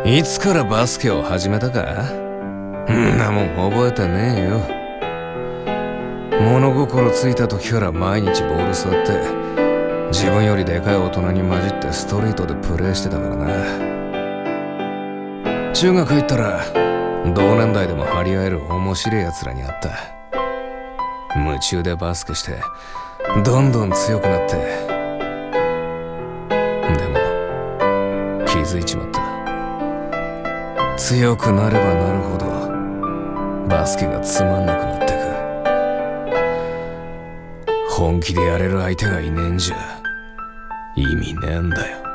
いつからバスケを始めたか？んなもん覚えてねえよ。物心ついた時から毎日ボール触って自分よりでかい大人に混じってストリートでプレーしてたからな。中学行ったら同年代でも張り合える面白い奴らに会った。夢中でバスケしてどんどん強くなって、でも気づいちまった。強くなればなるほどバスケがつまんなくなってく。本気でやれる相手がいねえんじゃ意味ねえんだよ。